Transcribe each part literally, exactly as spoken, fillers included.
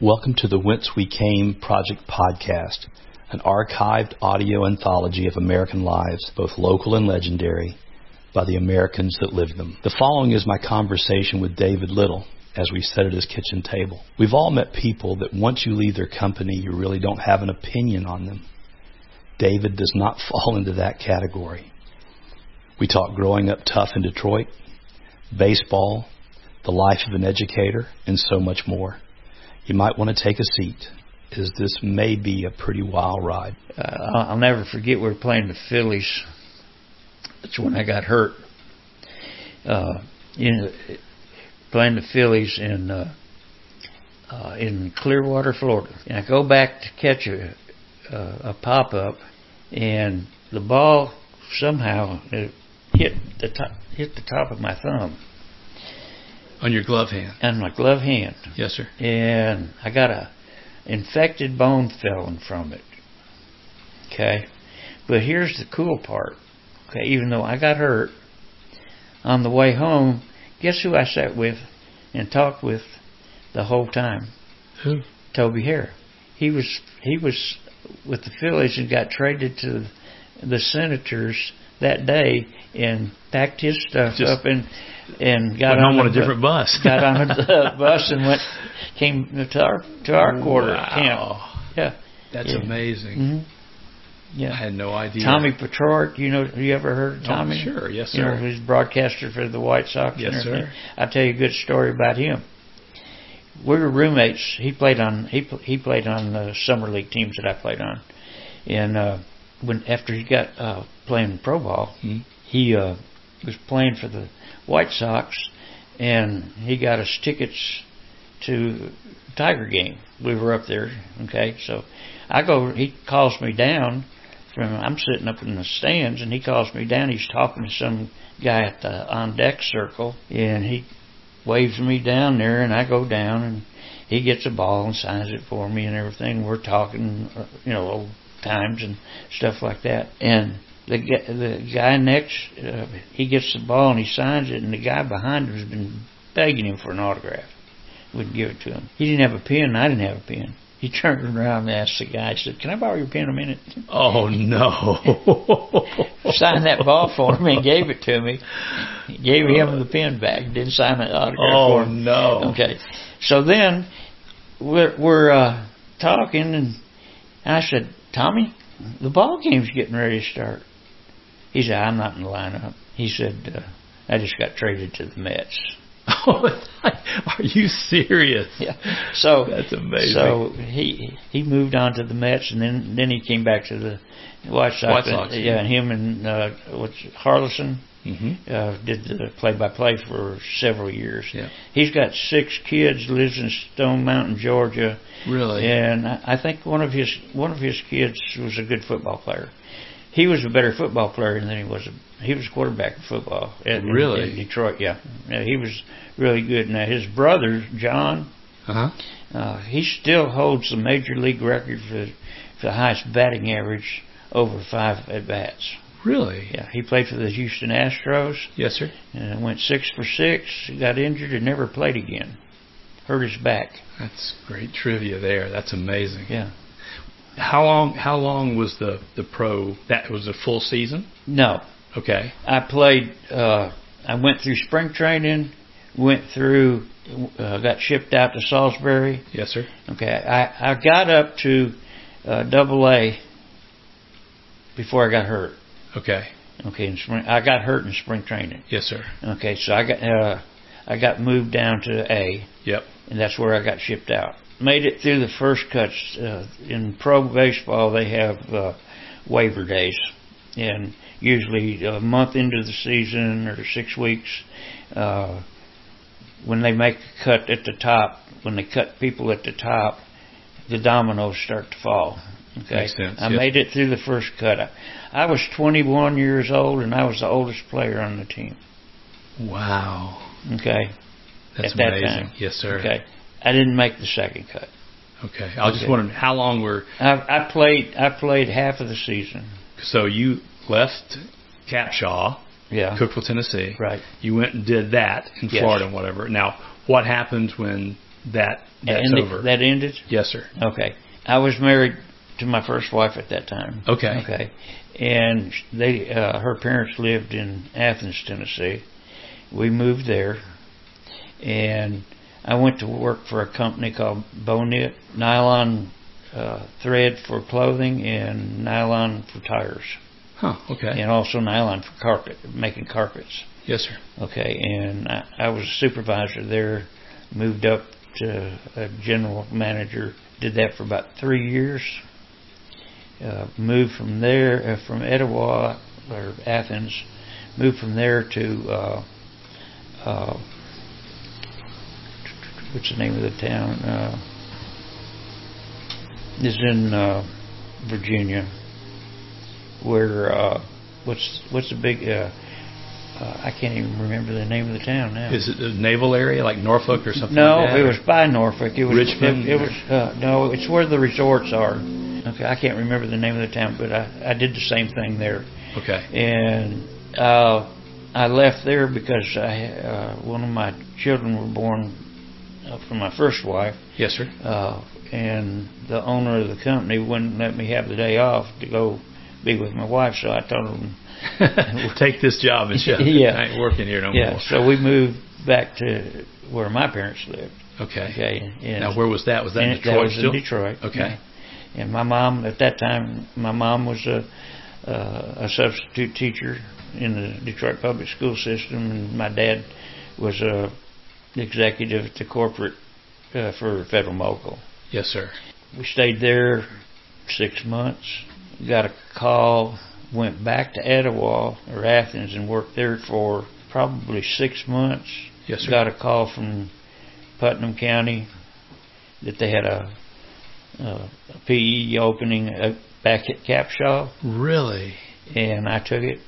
Welcome to the Whence We Came Project podcast, an archived audio anthology of American lives, both local and legendary, by the Americans that lived them. The following is my conversation with David Little as we sat at his kitchen table. We've all met people that once you leave their company, you really don't have an opinion on them. David does not fall into that category. We talk growing up tough in Detroit, baseball, the life of an educator, and so much more. You might want to take a seat, as this may be a pretty wild ride. Uh, I'll never forget we were playing the Phillies. That's when I got hurt. Uh, in, playing the Phillies in uh, uh, in Clearwater, Florida. And I go back to catch a, uh, a pop-up, and the ball somehow it hit the top, hit the top of my thumb. On your glove hand? On my glove hand. Yes, sir. And I got a infected bone felling from it. Okay? But here's the cool part. Okay, even though I got hurt, on the way home, guess who I sat with and talked with the whole time? Who? Toby Hare. He was he was with the Phillies and got traded to the Senators that day and packed his stuff Just up and and got went on, home on a the, different bus. got on the bus and went came to our to our quarter wow. camp. Yeah, that's yeah. amazing. Mm-hmm. Yeah, I had no idea. Tommy Petrarch, you know, have you ever heard of Tommy? Oh, sure, yes, sir. You know, he's broadcaster for the White Sox. Yes, and everything. sir. I'll tell you a good story about him. We were roommates. He played on he he played on the summer league teams that I played on, and uh, when after he got uh, playing pro ball, mm-hmm. he uh, was playing for the White Sox, and he got us tickets to Tiger game. We were up there, okay. So I go. He calls me down from. I'm sitting up in the stands, and he calls me down. He's talking to some guy at the on deck circle, and he waves me down there, and I go down, and he gets a ball and signs it for me and everything. We're talking, you know, old times and stuff like that. And the guy, the guy next, uh, he gets the ball and he signs it, and the guy behind him has been begging him for an autograph. Wouldn't give it to him. He didn't have a pen, and I didn't have a pen. He turned around and asked the guy, he said, "Can I borrow your pen a minute?" Oh, no. Signed that ball for me and gave it to me. He gave him the pen back. Didn't sign the autograph oh, for him. no. Okay. So then we're, we're uh, talking, and I said, "Tommy, the ball game's getting ready to start." He said, "I'm not in the lineup." He said, uh, "I just got traded to the Mets." Oh, are you serious? Yeah. So that's amazing. So he he moved on to the Mets, and then then he came back to the White Sox. White Sox. And, yeah, and him and uh, what's it, Harlison mm-hmm. uh, did the play-by-play for several years. Yeah. He's got six kids. Lives in Stone Mountain, Georgia. Really? And I, I think one of his one of his kids was a good football player. He was a better football player than he was a, he was a quarterback in football. At, really? In, in Detroit, yeah. yeah. He was really good. Now, his brother, John, uh-huh. uh, he still holds the major league record for, for the highest batting average over five at-bats. Really? Yeah. He played for the Houston Astros. Yes, sir. And went six for six, got injured, and never played again. Hurt his back. That's great trivia there. That's amazing. Yeah. How long? How long was the, the pro? That was a full season? No. Okay. I played. Uh, I went through spring training. Went through. Uh, got shipped out to Salisbury. Yes, sir. Okay. I, I got up to uh, Double A before I got hurt. Okay. Okay. In spring, I got hurt in spring training. Yes, sir. Okay. So I got uh, I got moved down to A. Yep. And that's where I got shipped out. Made it through the first cuts. Uh, in pro baseball, they have uh, waiver days, and usually a month into the season or six weeks, uh, when they make a cut at the top, when they cut people at the top, the dominoes start to fall. Okay, Makes sense. I yes. made it through the first cut. I, I was twenty-one years old, and I was the oldest player on the team. Wow. Okay, that's at that amazing. time. Yes, sir. Okay. I didn't make the second cut. Okay. I was okay. just wondering how long were... I, I played I played half of the season. So you left Capshaw, yeah. Cookeville, Tennessee. Right. You went and did that in yes. Florida and whatever. Now, what happens when that that's and over. That ended? Yes, sir. Okay. I was married to my first wife at that time. Okay. Okay. And they, uh, her parents lived in Athens, Tennessee. We moved there, and I went to work for a company called Bonnet, nylon uh, thread for clothing and nylon for tires. Huh. Okay. And also nylon for carpet, making carpets. Yes, sir. Okay. And I, I was a supervisor there. Moved up to a general manager. Did that for about three years. Uh, moved from there, uh, from Etowah, or Athens, moved from there to, uh, uh, what's the name of the town? Uh, it's in uh, Virginia, where, uh, what's what's the big, uh, uh, I can't even remember the name of the town now. Is it the naval area, like Norfolk or something no, like that? No, it was by Norfolk. It was, Richmond? It, it was, uh, no, it's where the resorts are. Okay, I can't remember the name of the town, but I, I did the same thing there. Okay. And uh, I left there because I uh, one of my children were born uh, from my first wife. Yes, sir. Uh, and the owner of the company wouldn't let me have the day off to go be with my wife, so I told him, take this job and shove it. Yeah. I ain't working here no yeah. more. So we moved back to where my parents lived. Okay. Okay. And now, where was that? Was that in Detroit That was still? in Detroit. Okay. Yeah. And my mom, at that time, my mom was a uh, a substitute teacher in the Detroit public school system, and my dad was a executive at the corporate uh, for Federal Mogul. Yes, sir. We stayed there six months. Got a call, went back to Etowah or Athens and worked there for probably six months. Yes, sir. Got a call from Putnam County that they had a Uh, a P E opening uh, back at Capshaw. Really? And I took it.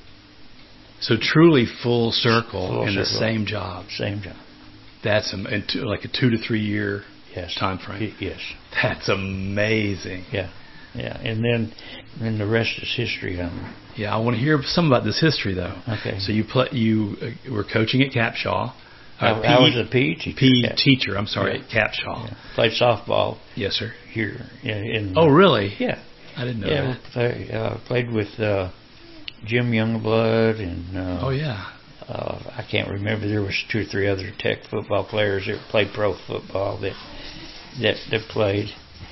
So truly full circle full in circle. the same job. Same job. That's um, in two, like a two to three year yes. time frame. Y- yes. That's amazing. Yeah. Yeah. And then, then the rest is history. Um, yeah, I want to hear some about this history though. Okay. So you play, you uh, were coaching at Capshaw. I, Uh, I was a P E teacher. P E Cap- teacher, I'm sorry, yeah. at Capshaw. Yeah. Played softball. Yes, sir. Here. In, in, Oh, really? Yeah. I didn't know yeah, that. Play, uh, played with uh, Jim Youngblood and. Uh, oh yeah. Uh, I can't remember. There was two or three other Tech football players that played pro football that that that played,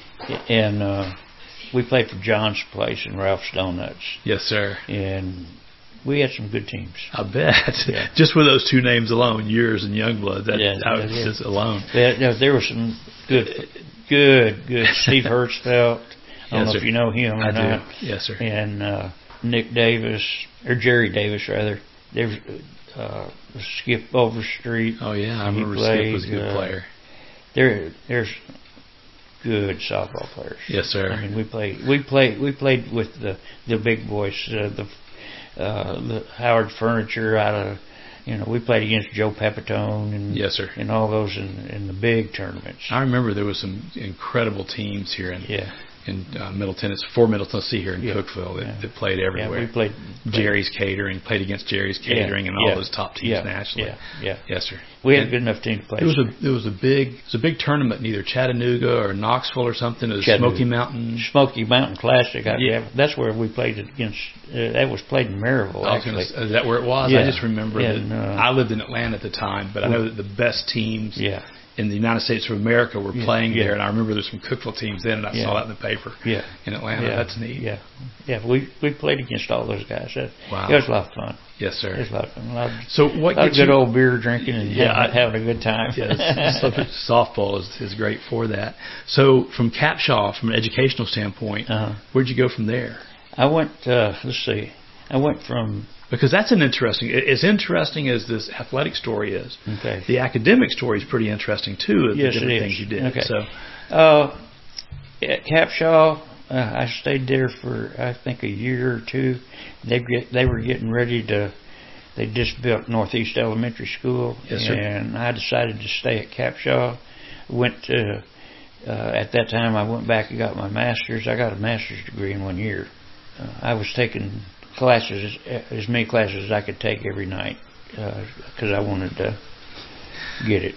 and uh, we played for John's Place and Ralph's Donuts. Yes, sir. And we had some good teams. I bet. Yeah. Just with those two names alone, yours and Youngblood, that, Yeah, that was yeah. just alone. There, there, there were some good, good, good. Steve Hertzfeld. I don't Yes, know if sir. you know him or I not. do. Yes, sir. And uh, Nick Davis, or Jerry Davis rather. There's uh, Skip Overstreet. Oh yeah, I He remember played, Skip was a good uh, player. There, there's good softball players. Yes, sir. I mean, we played, we played, we played with the the big boys, uh, the uh, the Howard Furniture out of, you know, we played against Joe Pepitone and Yes, sir. and all those in in the big tournaments. I remember there was some incredible teams here in Yeah. in uh, Middle Tennessee, for Middle Tennessee here in Yeah. Cookeville that, Yeah. that played everywhere. Yeah, we played, played Jerry's Catering, played against Jerry's Catering and all yeah, those top teams yeah, nationally. Yeah, yeah. Yes, sir. We had And a good enough team to play. It was a it was a big it was a big tournament in either Chattanooga or Knoxville or something. It was Chattanooga. Smoky Mountain. Smoky Mountain Classic. I, Yeah. yeah. That's where we played it against. Uh, that was played in Maryville, I was gonna actually. say, is that where it was? Yeah. I just remember Yeah, that and, uh, I lived in Atlanta at the time, but I know that the best teams Yeah. in the United States of America were Yeah, playing yeah. there, and I remember there's some Cookeville teams then, and I Yeah. saw that in the paper Yeah. in Atlanta. Yeah. That's neat. Yeah. Yeah. We we played against all those guys. That, Wow. It was a lot of fun. Yes, It sir. was a lot of fun. A lot of, So what a lot of gets good you, old beer drinking and Yeah, having, I- having a good time. Yes, so softball is, is great for that. So from Capshaw, from an educational standpoint, Uh-huh. where'd you go from there? I went. Uh, let's see. I went from. Because that's an interesting, as interesting as this athletic story is, Okay. the academic story is pretty interesting too, of Yes, the different it is. things you did. Okay. So, Uh, at Capshaw, uh, I stayed there for I think a year or two. They get they were getting ready to. They just built Northeast Elementary School, Yes, sir. and I decided to stay at Capshaw. Went to uh, at that time. I went back and got my master's. I got a master's degree in one year. Uh, I was taking classes as, as many classes as I could take every night because uh, I wanted to get it.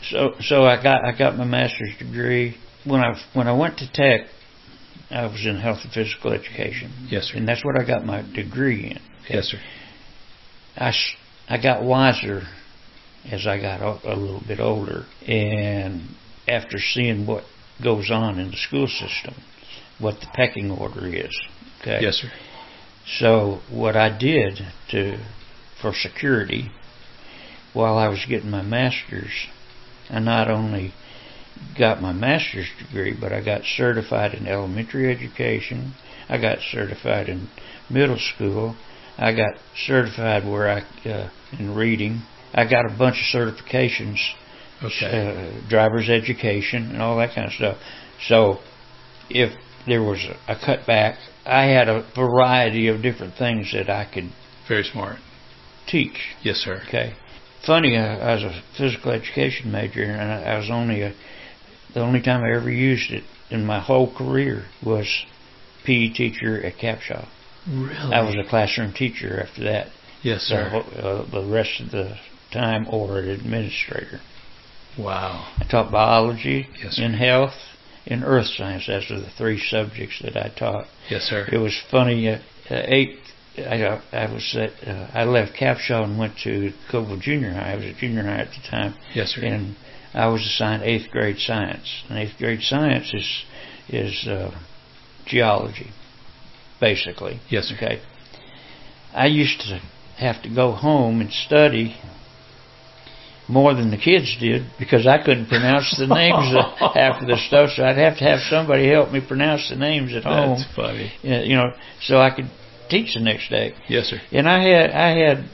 So so I got I got my master's degree. When I when I went to Tech, I was in health and physical education. Yes, sir. And that's what I got my degree in. Okay? Yes, sir. I, I got wiser as I got a, a little bit older, and after seeing what goes on in the school system, what the pecking order is. Okay. Yes, sir. So what I did to for security, while I was getting my master's, I not only got my master's degree, but I got certified in elementary education. I got certified in middle school. I got certified where I uh, in reading. I got a bunch of certifications, okay. uh, driver's education and all that kind of stuff. So if there was a cutback, I had a variety of different things that I could very smart teach. Yes, sir. Okay. Funny, uh, I was a physical education major, and I, I was only a the only time I ever used it in my whole career was P E teacher at Capshaw. Really? I was a classroom teacher after that. Yes, sir. The, uh, the rest of the time, or an administrator. Wow. I taught biology, yes, sir. and health, and earth science. Those were the three subjects that I taught. Yes, sir. It was funny. Uh, uh, eight. I, I was at. Uh, I left Capshaw and went to Coville Junior High. I was at junior high at the time. Yes, sir. And I was assigned eighth grade science. And eighth grade science is is uh, geology, basically. Yes, sir. Okay. I used to have to go home and study more than the kids did because I couldn't pronounce the names of half of the stuff, so I'd have to have somebody help me pronounce the names at home. That's funny. You know, so I could teach the next day. Yes, sir. And I had I had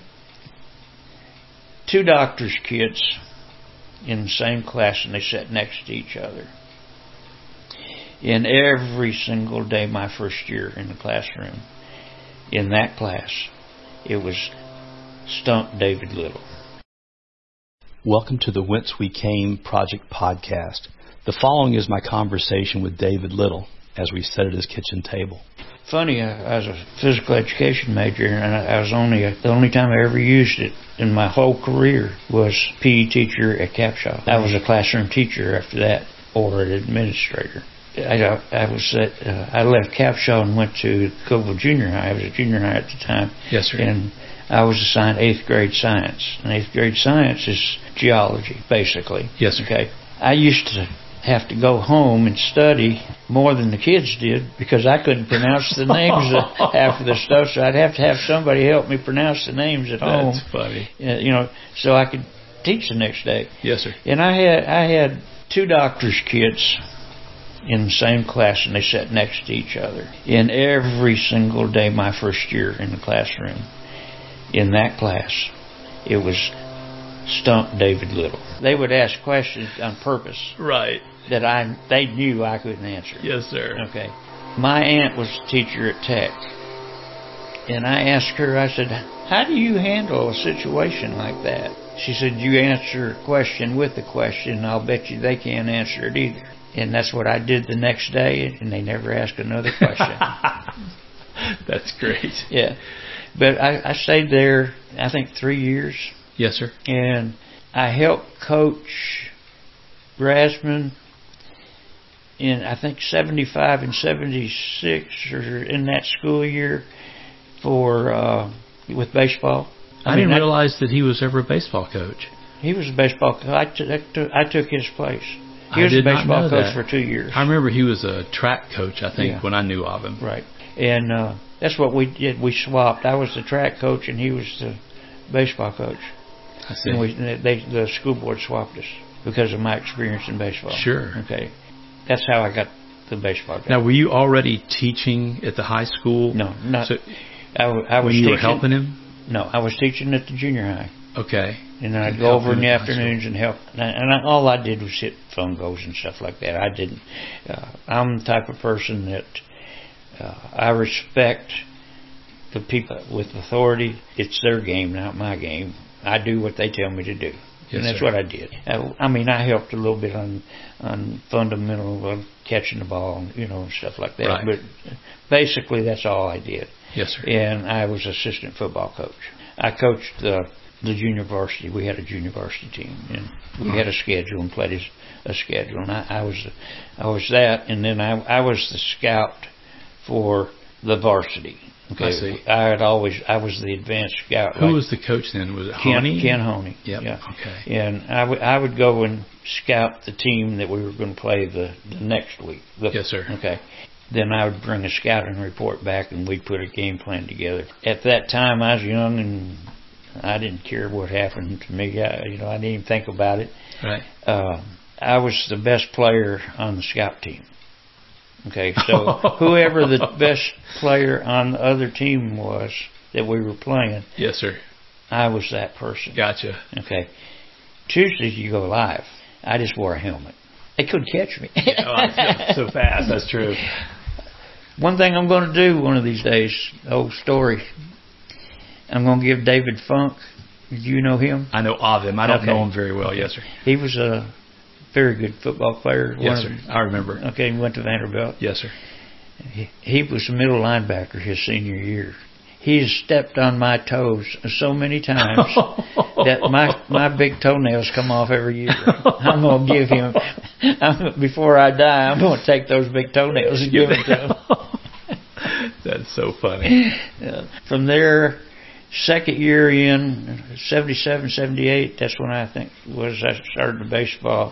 two doctors' kids in the same class, and they sat next to each other. And every single day, my first year in the classroom, in that class, it was Stump David Little. Welcome to the Whence We Came Project podcast. The following is my conversation with David Little as we sat at his kitchen table. Funny, I was a physical education major, and I was only a, the only time I ever used it in my whole career was P E teacher at Capshaw. I was a classroom teacher after that, or an administrator. I, I was at, uh, I left Capshaw and went to Coville Junior High. I was at junior high at the time. Yes, sir. And I was assigned eighth grade science. And eighth grade science is geology, basically. Yes, sir. Okay. I used to have to go home and study more than the kids did because I couldn't pronounce the names of half of the stuff, so I'd have to have somebody help me pronounce the names at home. That's funny. You know, so I could teach the next day. Yes, sir. And I had I had two doctors' kids in the same class, and they sat next to each other. And every single day, my first year in the classroom, in that class, it was Stump David Little. They would ask questions on purpose. Right. That I they knew I couldn't answer. Yes, sir. Okay. My aunt was a teacher at Tech, and I asked her, I said, how do you handle a situation like that? She said, you answer a question with a question, and I'll bet you they can't answer it either. And that's what I did the next day, and they never asked another question. That's great. Yeah. But I, I stayed there, I think, three years. Yes, sir. And I helped coach Rasman in, I think, seventy-five and seventy-six, or in that school year, for uh, with baseball. I, I mean, didn't realize I, that he was ever a baseball coach. He was a baseball coach. I, t- I, t- I took his place. He I was did a baseball not know coach that. for two years. I remember he was a track coach, I think, yeah. when I knew of him. Right. And uh, that's what we did. We swapped. I was the track coach, and he was the baseball coach. I see. And we, they, the school board swapped us because of my experience in baseball. Sure. Okay. That's how I got the baseball job. Now, were you already teaching at the high school? No, not. So, I, I was when you teaching, were helping him? No, I was teaching at the junior high. Okay. And then I'd go over in the afternoons and help. And, I, and I, all I did was hit phone goals and stuff like that. I didn't. Uh, I'm the type of person that uh, I respect the people with authority. It's their game, not my game. I do what they tell me to do. Yes, and that's sir. what I did. I, I mean, I helped a little bit on on fundamental of catching the ball, and, you know, and stuff like that. Right. But basically, that's all I did. Yes, sir. And I was assistant football coach. I coached the the junior varsity. We had a junior varsity team, and we had a schedule and played a schedule. And I, I was, I was that, and then I, I was the scout for the varsity. Okay, I see. I had always, I was the advanced scout. Who like was the coach then? Was it Ken, Honey? Ken Honey. Yep. Yeah. Okay. And I would, I would go and scout the team that we were going to play the, the next week. The, Yes, sir. Okay. Then I would bring a scouting report back, and we'd put a game plan together. At that time, I was young, and I didn't care what happened to me. I, you know, I didn't even think about it. Right. Uh, I was the best player on the scout team. Okay, so whoever the best player on the other team was that we were playing, yes, sir, I was that person. Gotcha. Okay. Tuesdays you go live. I just wore a helmet. They couldn't catch me. Yeah, oh, so fast. That's true. One thing I'm going to do one of these days, old story. I'm going to give David Funk. Did you know him? I know of him. I don't Okay. know him very well. Okay. Yes, sir. He was a very good football player. Yes, One sir. I remember. Of, okay, he went to Vanderbilt. Yes, sir. He, he was a middle linebacker his senior year. He has stepped on my toes so many times that my my big toenails come off every year. I'm going to give him, I'm, before I die, I'm going to take those big toenails and give them to him. That's so funny. Uh, from there, second year in, seventy-seven, seventy-eight, that's when I think was I started the baseball.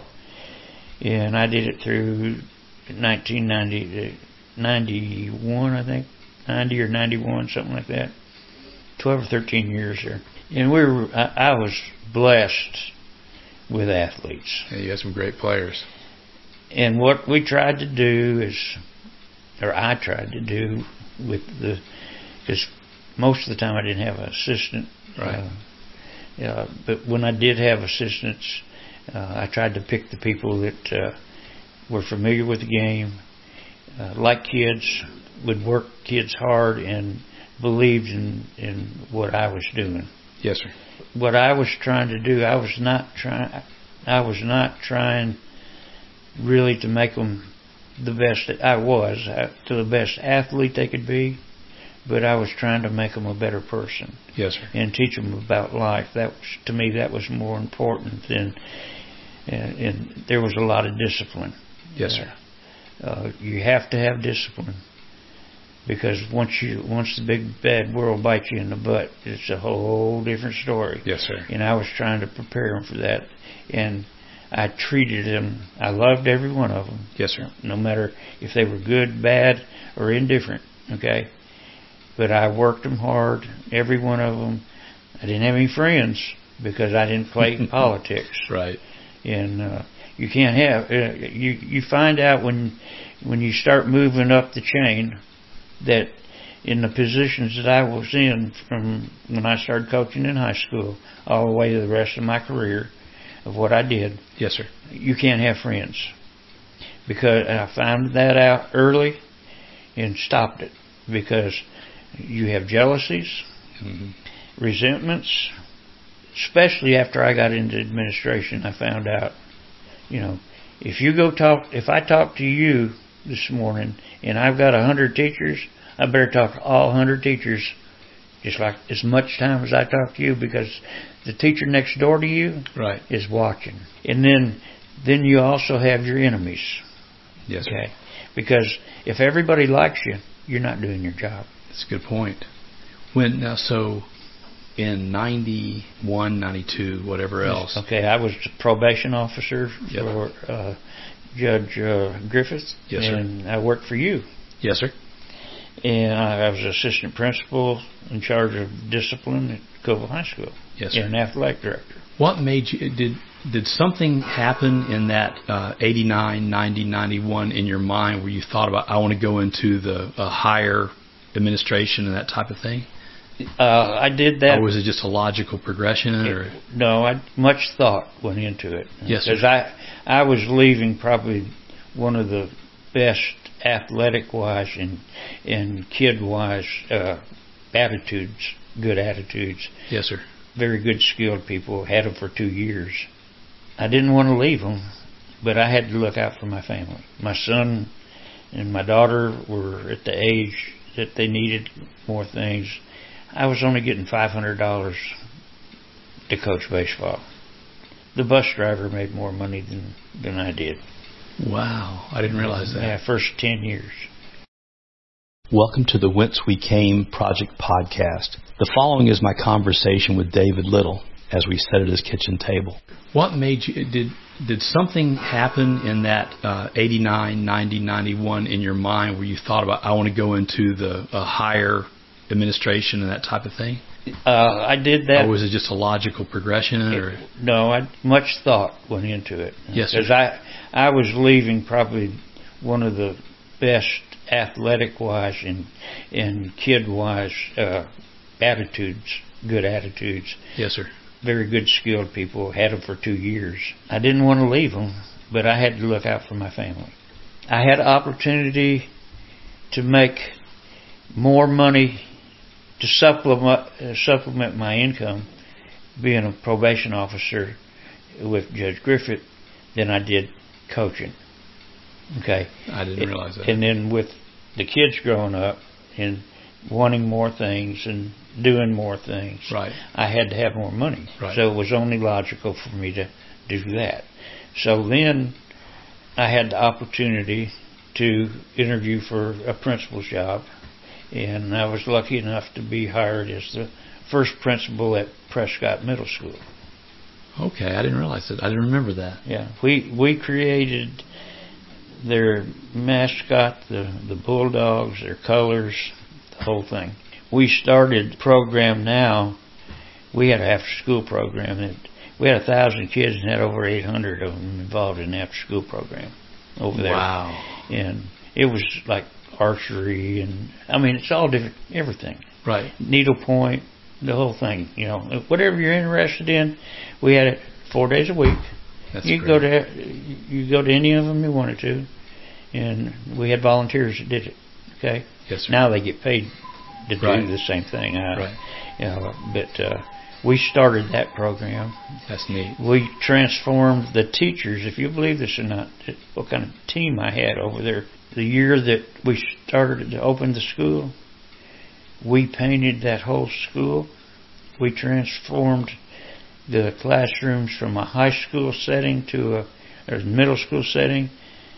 And I did it through nineteen ninety, ninety-one, I think. ninety or ninety-one, something like that. twelve or thirteen years there. And we were, I, I was blessed with athletes. Yeah, you had some great players. And what we tried to do is, or I tried to do with the, because most of the time I didn't have an assistant. Right. Uh, yeah, but when I did have assistants, uh, I tried to pick the people that uh, were familiar with the game, uh, like kids, would work kids hard, and believed in, in what I was doing. Yes, sir. What I was trying to do, I was not trying. I was not trying really to make them the best that I was, uh, to the best athlete they could be, but I was trying to make them a better person. Yes, sir. And teach them about life. That was, to me, that was more important than. And, and there was a lot of discipline. Yes, sir. Uh, you have to have discipline, because once you once the big bad world bites you in the butt, it's a whole different story. Yes, sir. And I was trying to prepare them for that, and I treated them. I loved every one of them. Yes, sir. No matter if they were good, bad, or indifferent. Okay, but I worked them hard. Every one of them. I didn't have any friends because I didn't play politics. Right. And uh, you can't have uh, you. You find out when when you start moving up the chain that in the positions that I was in from when I started coaching in high school all the way to the rest of my career of what I did. Yes, sir. You can't have friends, because I found that out early and stopped it, because you have jealousies, Mm-hmm. resentments. Especially after I got into administration, I found out, you know, if you go talk, if I talk to you this morning and I've got a hundred teachers, I better talk to all hundred teachers just like as much time as I talk to you, because the teacher next door to you Right. is watching. And then, then you also have your enemies. Yes, sir. Okay, because if everybody likes you, you're not doing your job. That's a good point. When now, so in ninety-one, ninety-two, whatever else. Okay, I was the probation officer Yep. for uh, Judge uh, Griffith, Yes, sir. and I worked for you. Yes, sir. And I was assistant principal in charge of discipline at Coville High School. Yes, sir. And athletic director. What made you did did something happen in that uh, eighty-nine, ninety, ninety-one in your mind where you thought about, I want to go into the uh, higher administration and that type of thing? Uh, I did that. Or was it just a logical progression? Or No, I, much thought went into it. Yes, sir. Because I, I was leaving probably one of the best athletic-wise and, and kid-wise uh, attitudes, good attitudes. Yes, sir. Very good skilled people. Had them for two years. I didn't want to leave them, but I had to look out for my family. My son and my daughter were at the age that they needed more things. I was only getting five hundred dollars to coach baseball. The bus driver made more money than, than I did. Wow, I didn't realize that. Yeah, first ten years. Welcome to the Whence We Came Project podcast. The following is my conversation with David Little as we sat at his kitchen table. What made you, did did something happen in that uh, eighty-nine, ninety, ninety-one in your mind where you thought about, I want to go into the uh, higher administration and that type of thing? Uh, I did that. Or was it just a logical progression? Or? It, no, I, much thought went into it. Yes, sir. Because I, I was leaving probably one of the best athletic-wise and, and kid-wise uh, attitudes, good attitudes. Yes, sir. Very good, skilled people. Had them for two years. I didn't want to leave them, but I had to look out for my family. I had opportunity to make more money to supplement uh, supplement my income, being a probation officer with Judge Griffith, than I did coaching. Okay. I didn't realize that. And then with the kids growing up and wanting more things and doing more things, right, I had to have more money. Right. So it was only logical for me to do that. So then I had the opportunity to interview for a principal's job, and I was lucky enough to be hired as the first principal at Prescott Middle School. Okay, I didn't realize that. I didn't remember that. Yeah, we we created their mascot, the the Bulldogs, their colors, the whole thing. We started the program now. We had an after-school program. And we had a thousand kids and had over eight hundred of them involved in the after-school program over there. Wow. And it was like archery and, I mean, it's all different, everything. Right. Needlepoint, the whole thing. You know, whatever you're interested in, we had it four days a week. That's you great. go to you go to any of them you wanted to, and we had volunteers that did it. Okay. Yes, sir. Now they get paid to Right. do the same thing. Uh, right. You know, but uh, we started that program. That's neat. We transformed the teachers. If you believe this or not, what kind of team I had over there. The year that we started to open the school, we painted that whole school. We transformed the classrooms from a high school setting to a, a middle school setting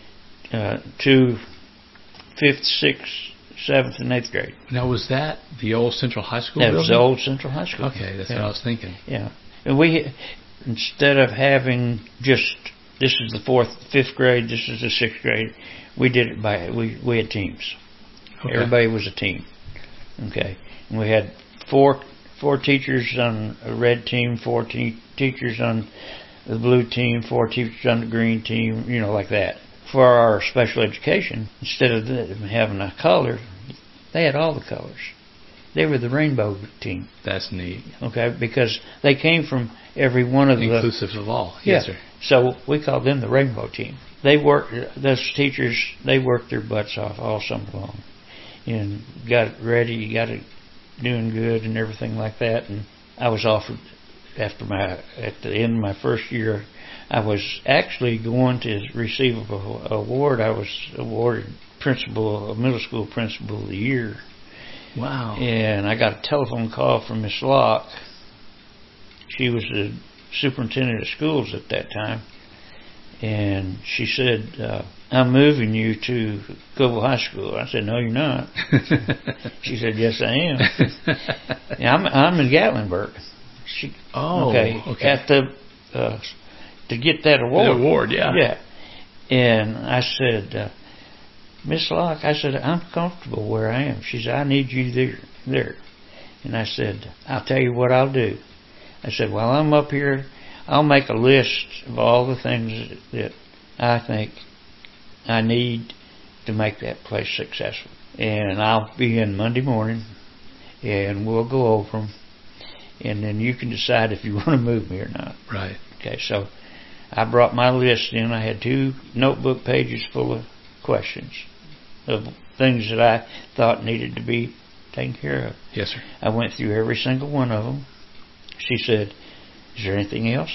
uh, to fifth, sixth, seventh, and eighth grade. Now, was that the old Central High School That building? was the old Central High School. Okay, that's yeah. what I was thinking. Yeah. And we, instead of having just, this is the fourth, fifth grade, this is the sixth grade, we did it by, we, we had teams. Okay. Everybody was a team. Okay. And we had four four teachers on a red team, four te- teachers on the blue team, four teachers on the green team, you know, like that. For our special education, instead of them having a color, they had all the colors. They were the rainbow team. That's neat. Okay, because they came from every one of the... Inclusive of all. Yeah. Yes, sir. So we called them the rainbow team. They worked, those teachers, they worked their butts off all summer long. And got it ready, got it doing good and everything like that. And I was offered, after my, at the end of my first year, I was actually going to receive an award. I was awarded principal, middle school principal of the year. Wow. And I got a telephone call from Miss Locke. She was the superintendent of schools at that time. And she said, uh, I'm moving you to Coble High School. I said, no, you're not. She said, yes, I am. And I'm, I'm in Gatlinburg. She, oh, okay. okay. At the, uh, to get that award. The award, yeah. Yeah. And I said, uh, Miss Locke, I said, I'm comfortable where I am. She said, I need you there. there. And I said, I'll tell you what I'll do. I said, while I'm up here, I'll make a list of all the things that I think I need to make that place successful. And I'll be in Monday morning, and we'll go over them, and then you can decide if you want to move me or not. Right. Okay, so I brought my list in. I had two notebook pages full of questions of things that I thought needed to be taken care of. Yes, sir. I went through every single one of them. She said, is there anything else?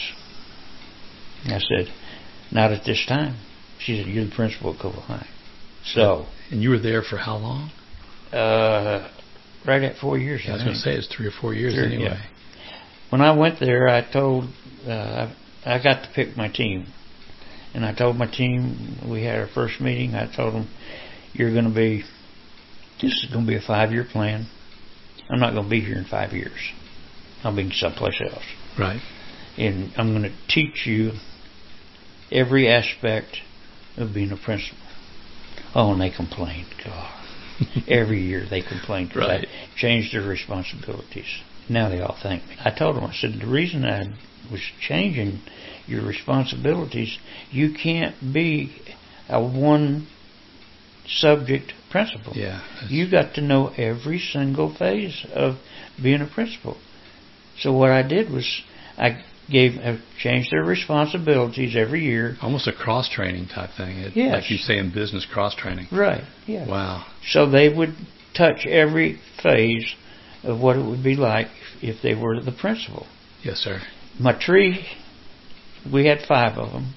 I said, not at this time. She said, you're the principal at Coble High. So. And you were there for how long? Uh, right at four years. Yeah, I was I going to say it's three or four years three, anyway. Yeah. when I went there, I told uh, I, I got to pick my team, and I told my team, we had our first meeting. I told them, "You're going to be this is going to be a five-year plan. I'm not going to be here in five years. I'll be someplace else. Right. And I'm going to teach you every aspect of being a principal." Oh, and they complained. God. Every year they complained because right. I changed their responsibilities. Now they all thank me. I told them, I said, the reason I was changing your responsibilities, you can't be a one subject principal. Yeah, you got to know every single phase of being a principal. So what I did was I gave I changed their responsibilities every year. Almost a cross training type thing. It, yes. Like you say in business, cross training. Right. Yeah. Wow. So they would touch every phase of what it would be like if they were the principal. Yes, sir. My tree, we had five of them.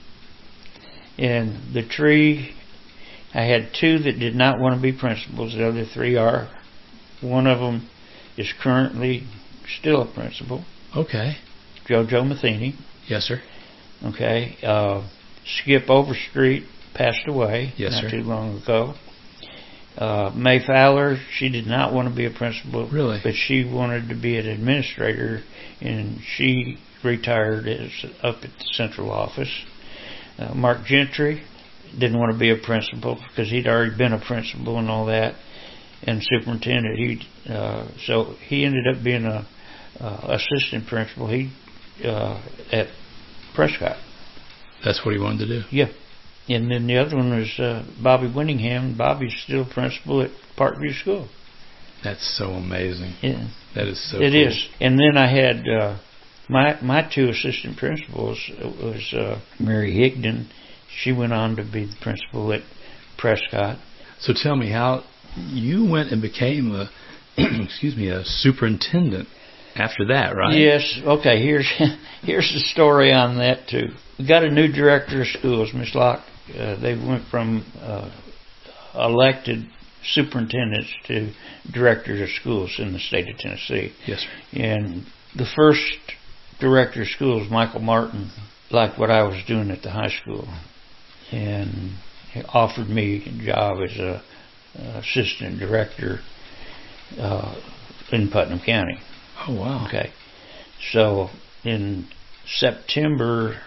And the tree, I had two that did not want to be principals. The other three are. One of them is currently still a principal. Okay. Jojo Matheny. Yes, sir. Okay. Uh, Skip Overstreet passed away yes, not sir. too long ago. Uh, May Fowler, she did not want to be a principal. Really? But she wanted to be an administrator, and she retired as up at the central office. Uh, Mark Gentry didn't want to be a principal because he'd already been a principal and all that, and superintendent. He uh, so he ended up being a uh, assistant principal. He uh, at Prescott. That's what he wanted to do. Yeah. And then the other one was uh, Bobby Winningham. Bobby's still principal at Parkview School. That's so amazing. Yeah. That is so It cool. is. And then I had uh, my my two assistant principals was uh, Mary Higdon. She went on to be the principal at Prescott. So tell me how you went and became a excuse me a superintendent after that, right? Yes. Okay. Here's here's the story on that too. We got a new director of schools, Miss Locke. Uh, they went from uh, elected superintendents to directors of schools in the state of Tennessee. Yes, sir. And the first director of schools, Michael Martin, liked what I was doing at the high school, and he offered me a job as a uh, assistant director uh, in Putnam County. Oh, wow. Okay. So in September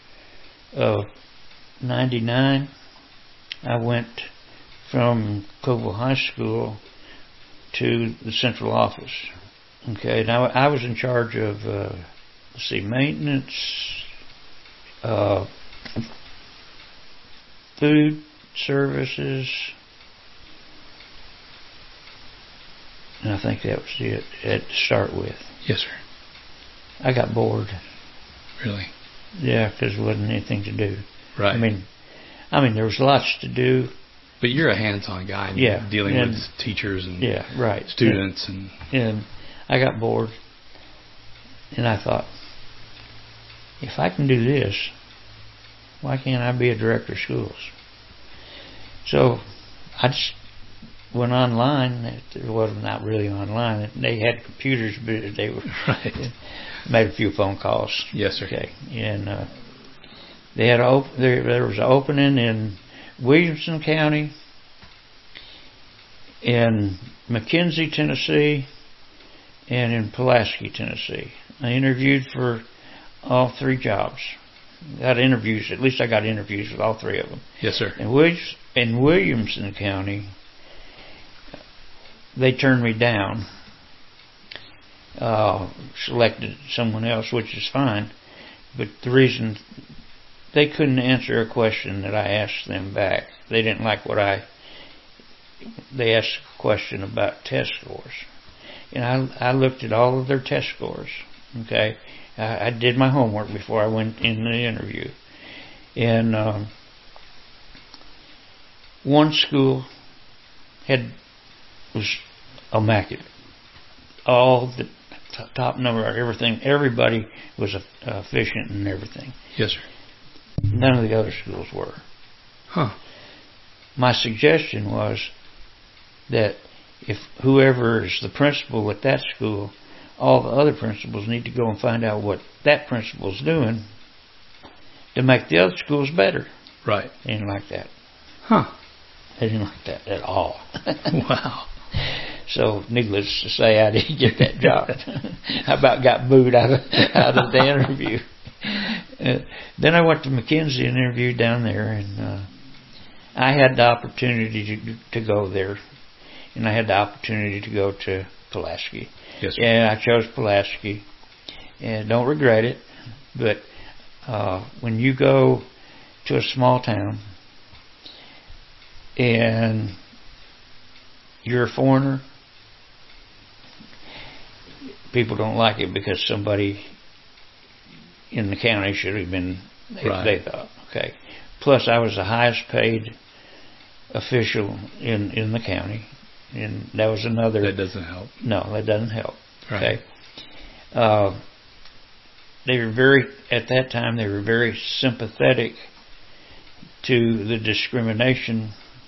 of ninety-nine, I went from Coville High School to the central office. Okay. Now I was in charge of, uh, let's see, maintenance, uh, food services, and I think that was it to start with. Yes, sir. I got bored. Really? Yeah, because there wasn't anything to do. Right. I mean, I mean, there was lots to do. But you're a hands-on guy. And Yeah. Dealing and, with teachers and yeah, right. students. and, and And I got bored. And I thought, if I can do this, why can't I be a director of schools? So I just went online. It was not really online. They had computers, but they were right. made a few phone calls. Yes, sir. Okay, and uh, they had a op- there, there was an opening in Williamson County, in McKenzie, Tennessee, and in Pulaski, Tennessee. I interviewed for all three jobs. Got interviews. At least I got interviews with all three of them. Yes, sir. In, Williams, in Williamson County, they turned me down. Uh, selected someone else, which is fine. But the reason they couldn't answer a question that I asked them back. They didn't like what I. They asked a question about test scores, and I I looked at all of their test scores. Okay, I, I did my homework before I went in the interview, and um, one school had was immaculate. All the t- top number, everything, everybody was uh, efficient and everything. Yes, sir. None of the other schools were. Huh. My suggestion was that if whoever is the principal at that school all the other principals need to go and find out what that principal's doing to make the other schools better. Right. They didn't like that. Huh. They didn't like that at all. Wow. So, needless to say, I didn't get that job. I about got booed out of, out of the interview. Uh, then I went to McKenzie and interviewed down there, and uh, I had the opportunity to, to go there, and I had the opportunity to go to Pulaski. Yes, sir. And I chose Pulaski, and don't regret it, but uh, when you go to a small town and you're a foreigner, people don't like it because somebody in the county should have been, they, right. they thought, okay. Plus, I was the highest paid official in, in the county, and that was another. That doesn't help. No, that doesn't help. Right. Okay. Uh, they were very, at that time, they were very sympathetic to the discrimination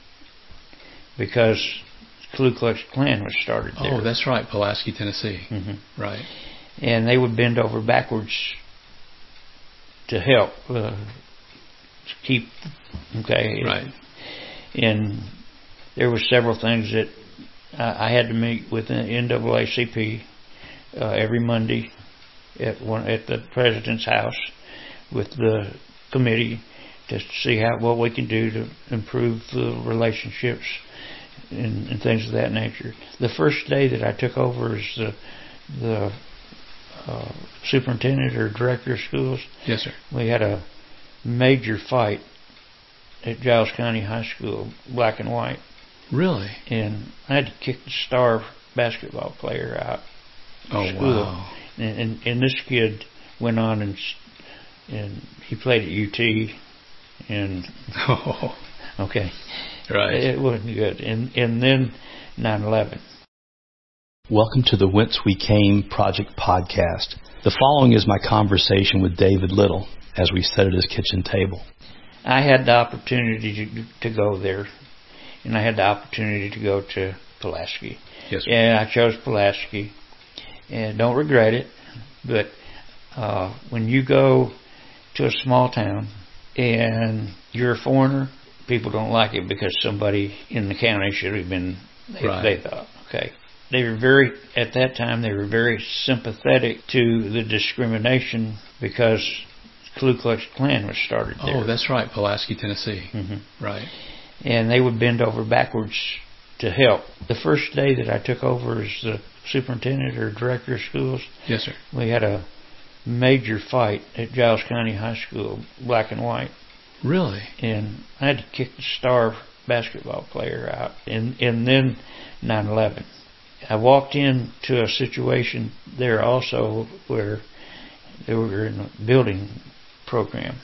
because Ku Klux Klan was started there. Oh, that's right, Pulaski, Tennessee. Mm-hmm. Right. And they would bend over backwards to help uh, to keep, okay. Right. And there were several things that I, I had to meet with the N double A C P uh, every Monday at one at the president's house with the committee to see how what we can do to improve the relationships and, and things of that nature. The first day that I took over as the the uh, superintendent or director of schools, yes, sir, we had a major fight at Giles County High School, black and white. Really? And I had to kick the star basketball player out of oh, school. Wow. And, and and this kid went on and and he played at U T, and oh, okay, right, it wasn't good. And and then nine eleven. Welcome to the Whence We Came Project podcast. The following is my conversation with David Little as we sat at his kitchen table. I had the opportunity to, to go there, and I had the opportunity to go to Pulaski. Yes, sir. And I chose Pulaski, and don't regret it, but uh, when you go to a small town and you're a foreigner, people don't like it because somebody in the county should have been, they, right. they thought, okay. They were very, at that time, they were very sympathetic to the discrimination because Ku Klux Klan was started there. Oh, that's right, Pulaski, Tennessee. Mm-hmm. Right. And they would bend over backwards to help. The first day that I took over as the superintendent or director of schools, yes, sir, we had a major fight at Giles County High School, black and white. Really? And I had to kick the star basketball player out. And, and then nine eleven. I walked into a situation there also where they were in a building program,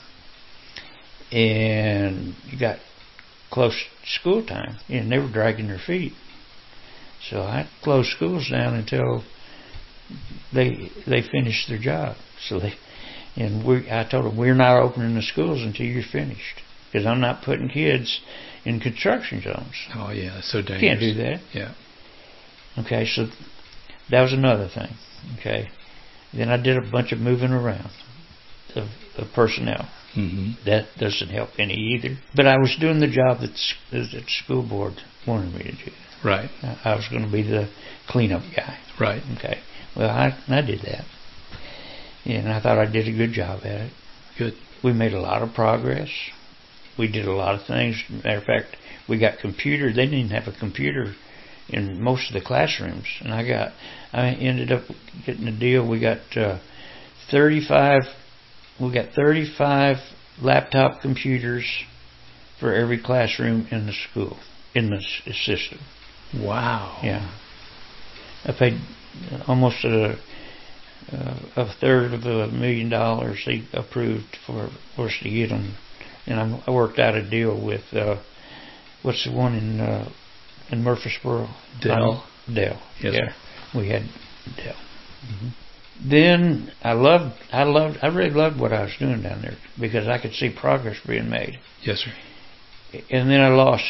and you got close to school time, and they were dragging their feet. So I closed schools down until they they finished their job. So they and we I told them, we're not opening the schools until you're finished, because I'm not putting kids in construction zones. Oh yeah, that's so dangerous. Can't do that. Yeah. Okay, so that was another thing. Okay, then I did a bunch of moving around of, of personnel. Mm-hmm. That doesn't help any either. But I was doing the job that the school board wanted me to do. Right. I was going to be the cleanup guy. Right. Okay. Well, I I did that, and I thought I did a good job at it. Good. We made a lot of progress. We did a lot of things. Matter of fact, we got computer. They didn't even have a computer in most of the classrooms, and I got, I ended up getting a deal. We got uh, thirty-five, we got thirty-five laptop computers for every classroom in the school, in the s- system. Wow. Yeah. I paid almost a, a third of a million dollars they approved for, for us to get them, and I'm, I worked out a deal with, uh, what's the one in, uh, in Murfreesboro? Dell. Um, Dell. Yes, yeah. sir. We had Dell. Mm-hmm. Then I loved, I loved, I really loved what I was doing down there because I could see progress being made. Yes, sir. And then I lost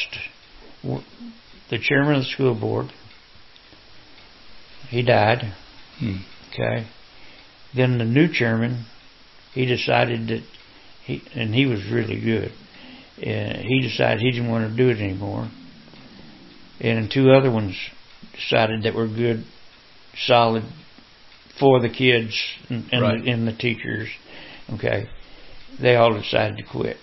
the chairman of the school board. He died. Hmm. Okay. Then the new chairman, he decided that he and he was really good. Uh, he decided he didn't want to do it anymore. And two other ones decided that were good, solid for the kids and, and, right. the, and the teachers. Okay. They all decided to quit.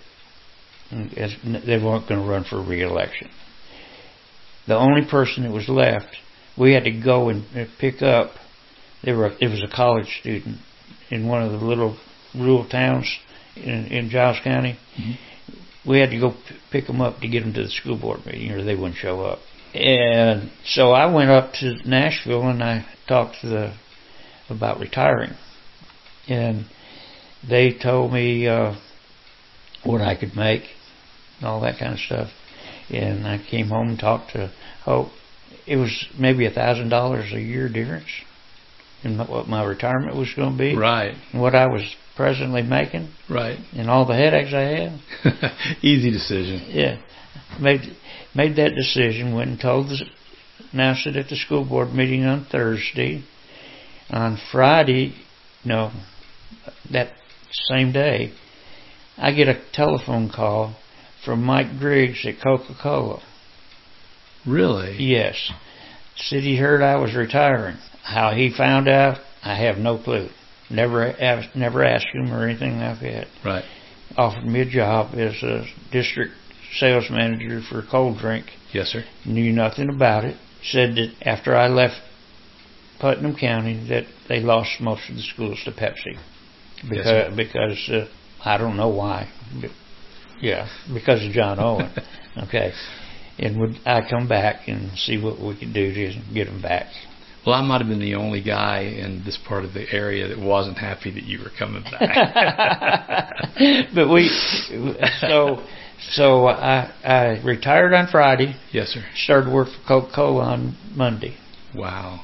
They weren't going to run for re-election. The only person that was left, we had to go and pick up. There were it was a college student in one of the little rural towns in, in Giles County. Mm-hmm. We had to go p- pick them up to get them to the school board meeting, or they wouldn't show up. And so I went up to Nashville and I talked to the about retiring, and they told me uh, what I could make and all that kind of stuff. And I came home and talked to Hope. It was maybe a thousand dollars a year difference in what my retirement was going to be, right? And what I was presently making, right? And all the headaches I had. Easy decision. Yeah, made made that decision. Went and told the announced it at the school board meeting on Thursday. On Friday, no, that same day, I get a telephone call from Mike Griggs at Coca-Cola. Really? Yes. Said he heard I was retiring. How he found out, I have no clue. Never asked, never asked him or anything like that. Right. Offered me a job as a district sales manager for a cold drink. Yes, sir. Knew nothing about it. Said that after I left Putnam County that they lost most of the schools to Pepsi. Because, yes, because uh, I don't know why. But, yeah, because of John Owen. Okay. And would I come back and see what we could do to get them back. Well, I might have been the only guy in this part of the area that wasn't happy that you were coming back. But we, so, so I, I retired on Friday. Yes, sir. Started work for Coca-Cola on Monday. Wow.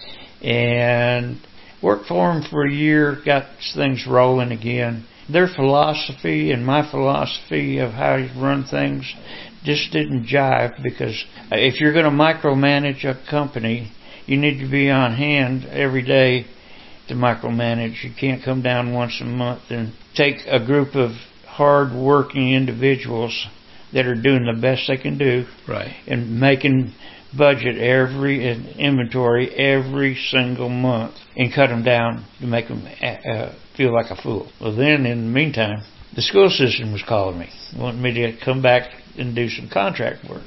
And worked for them for a year, got things rolling again. Their philosophy and my philosophy of how you run things just didn't jive, because if you're going to micromanage a company, you need to be on hand every day to micromanage. You can't come down once a month and take a group of hard-working individuals that are doing the best they can do, right, and making budget every inventory every single month and cut them down to make them uh, feel like a fool. Well, then in the meantime, the school system was calling me, wanting me to come back and do some contract work.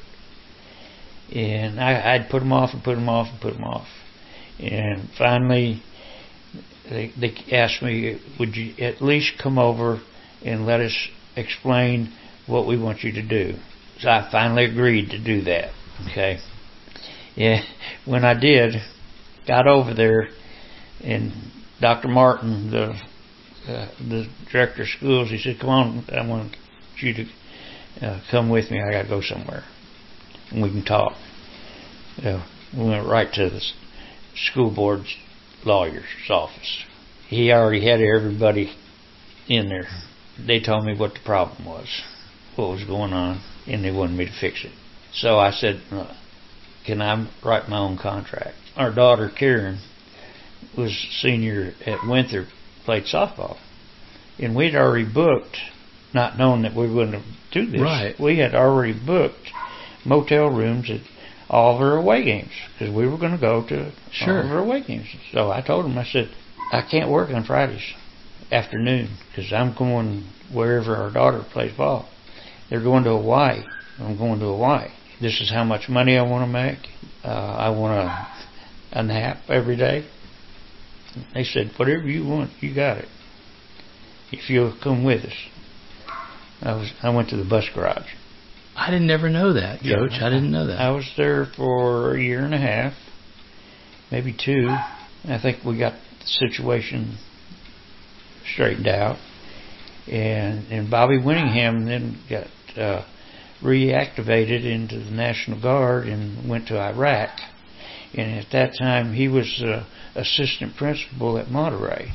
And I, I'd put them off and put them off and put them off. And finally, they, they asked me, would you at least come over and let us explain what we want you to do? So I finally agreed to do that. Okay. Yeah. When I did, got over there, and Doctor Martin, the uh, the director of schools, he said, "Come on, I want you to uh, come with me. I got to go somewhere, and we can talk." You know, we went right to the school board's lawyer's office. He already had everybody in there. They told me what the problem was, what was going on, and they wanted me to fix it. So I said, can I write my own contract? Our daughter, Karen, was senior at Winthrop, played softball. And we'd already booked, not knowing that we were going to do this. Right. We had already booked motel rooms at all of our away games, because we were going to go to sure. all of our away games. So I told him, I said, I can't work on Fridays afternoon because I'm going wherever our daughter plays ball. They're going to Hawaii. I'm going to Hawaii. This is how much money I want to make. Uh, I want a, a nap every day. They said, whatever you want, you got it. If you'll come with us. I was. I went to the bus garage. I didn't never know that, Coach. Yeah, I didn't know that. I was there for a year and a half, maybe two. I think we got the situation straightened out. And, and Bobby Winningham then got uh, reactivated into the National Guard and went to Iraq. And at that time, he was uh, assistant principal at Monterey.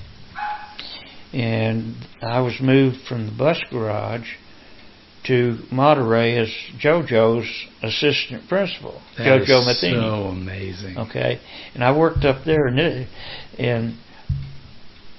And I was moved from the bus garage to Monterey as JoJo's assistant principal. That JoJo is Matheny. So amazing. Okay. And I worked up there, and, it, and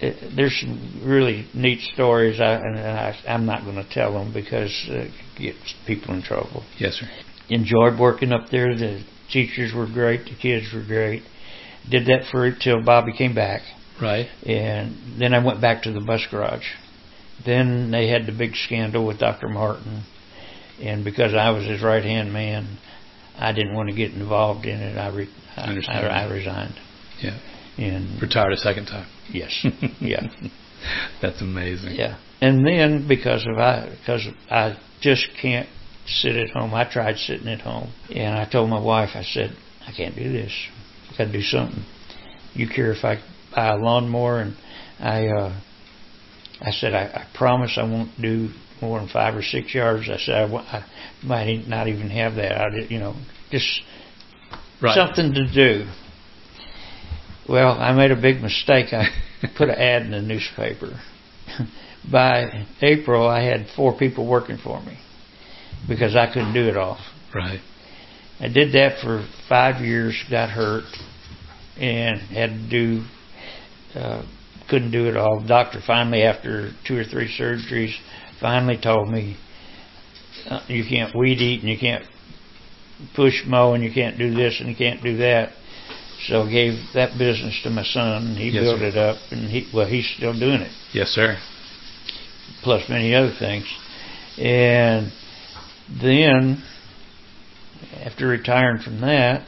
it, there's some really neat stories, I, and I, I'm not going to tell them because uh, it gets people in trouble. Yes, sir. Enjoyed working up there. The teachers were great. The kids were great. Did that for till Bobby came back. Right. And then I went back to the bus garage. Then they had the big scandal with Doctor Martin. And because I was his right-hand man, I didn't want to get involved in it. I, re- I, I, I resigned. Yeah. And retired a second time. Yes. Yeah. That's amazing. Yeah. And then because of I because I just can't sit at home. I tried sitting at home, and I told my wife, I said, I can't do this. I got to do something. You care if I buy a lawnmower? And I uh, I said, I, I promise I won't do more than five or six yards. I said, I, I might not even have that. I did, you know, just right. Something to do. Well, I made a big mistake. I put an ad in the newspaper. By April, I had four people working for me because I couldn't do it all. Right. I did that for five years, got hurt, and had to do, uh, couldn't do it all. The doctor finally, after two or three surgeries, finally told me, uh, you can't weed eat and you can't push mow and you can't do this and you can't do that. So I gave that business to my son, and he yes, built sir. it up, and he well, he's still doing it. Yes, sir. Plus many other things. And then, after retiring from that,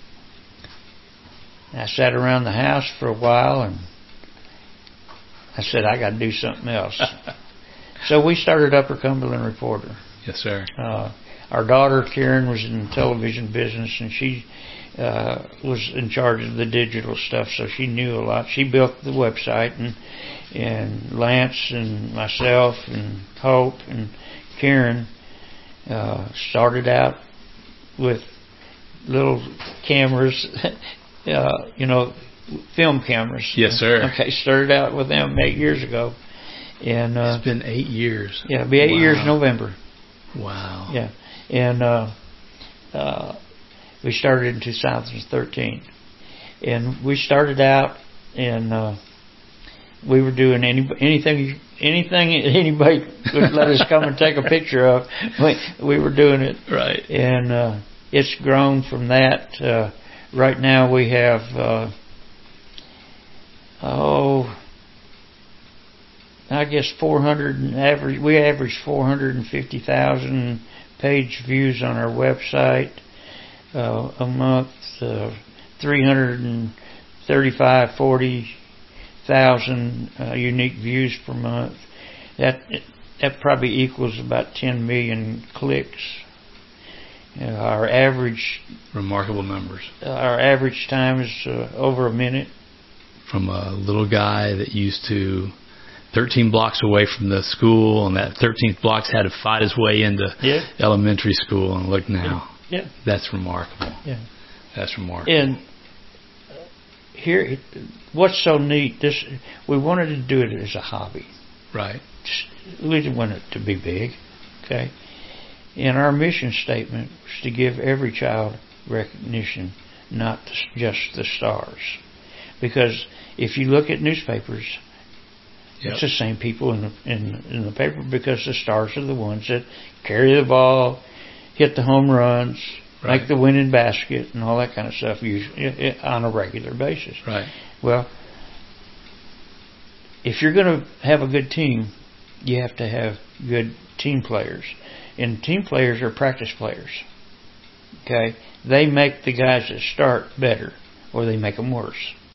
I sat around the house for a while, and I said, I got to do something else. So we started Upper Cumberland Reporter. Yes, sir. Uh, our daughter, Karen, was in the television business, and she uh, was in charge of the digital stuff, so she knew a lot. She built the website, and and Lance and myself and Hope and Karen uh, started out with little cameras, uh, you know, film cameras. Yes, sir. Okay, started out with them eight years ago. And uh, it's been eight years. Yeah, it'll be eight wow. years in November. Wow. Yeah, and uh, uh, we started in two thousand thirteen, and we started out, and uh, we were doing any anything anything anybody would let us come and take a picture of. We, we were doing it. Right. And uh, it's grown from that. Uh, right now we have uh, oh. I guess four hundred average. We average four hundred and fifty thousand page views on our website uh, a month. Uh, three hundred and thirty-five, forty thousand uh, unique views per month. That that probably equals about ten million clicks. Uh, our average remarkable numbers. Uh, our average time is uh, over a minute. From a little guy that used to. thirteen blocks away from the school, and that thirteenth block had to fight his way into yeah. elementary school, and look now. Yeah. That's remarkable. Yeah. That's remarkable. And here, what's so neat, this we wanted to do it as a hobby. Right. Just, we didn't want it to be big, okay? And our mission statement was to give every child recognition, not just the stars. Because if you look at newspapers, Yep. it's the same people in the, in, in the paper because the stars are the ones that carry the ball, hit the home runs, right. make the winning basket, and all that kind of stuff usually, on a regular basis. Right. Well, if you're going to have a good team, you have to have good team players. And team players are practice players. Okay? They make the guys that start better, or they make them worse.